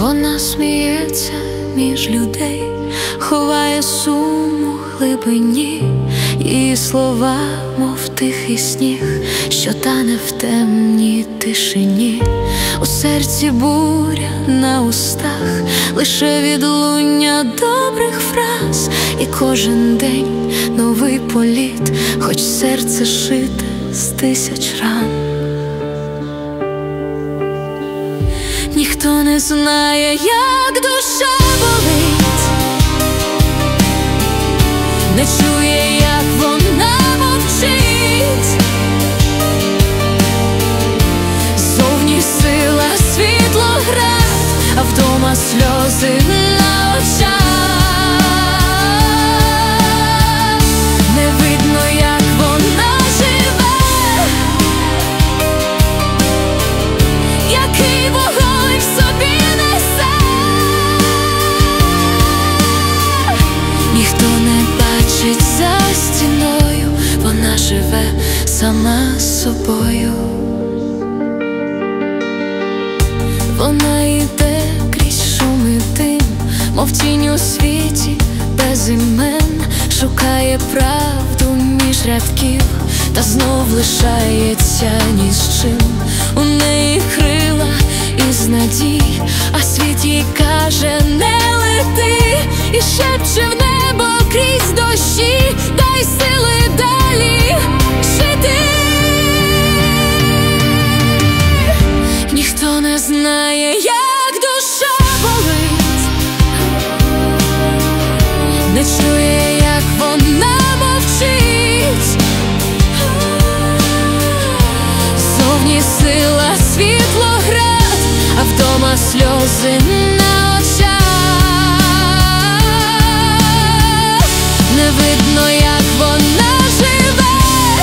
Вона сміється між людей, ховає сум у глибині, її слова, мов тихий сніг, що тане в темній тишині. У серці буря, на устах лише відлуння добрих фраз, і кожен день новий політ, хоч серце шите з тисяч ран. Ніхто не знає, як душа болить, не чує, як вона мовчить. Зовні сила, світло, град, а вдома сльози на очах. Не видно, як вона живе, який вогонь в собі несе. Ніхто не бачить за стіною, вона живе сама з собою. Вона йде крізь шум і дим, мов тінь у світі без імен, шукає правду між рядків, та знов лишається ні з чим. У неї крила із надій, а світ їй каже: не лети, і шепче в небо крізь дощі: дай сили далі жити. Ніхто не знає, як душа болить, не чує, як вона мовчить. Зовні сила, світло, град, а вдома сльози на очах. Не видно, як вона живе,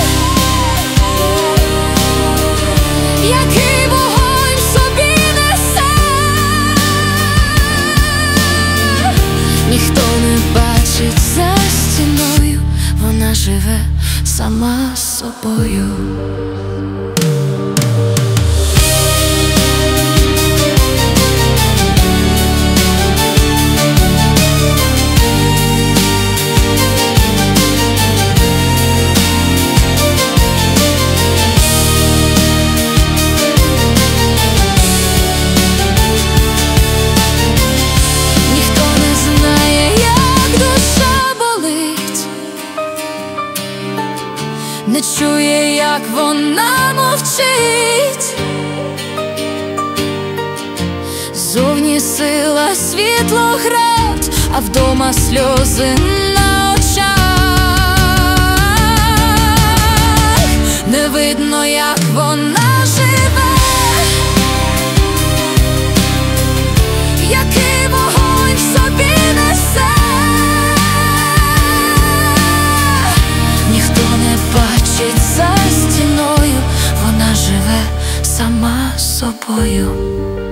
який вогонь в собі несе. Ніхто не бачить за стіною, вона живе сама з собою. Не чує, як вона мовчить. Зовні сила, світло, град, а вдома сльози на очах. Не видно, як вона живе, який вогонь в собі несе. За стіною вона живе сама з собою.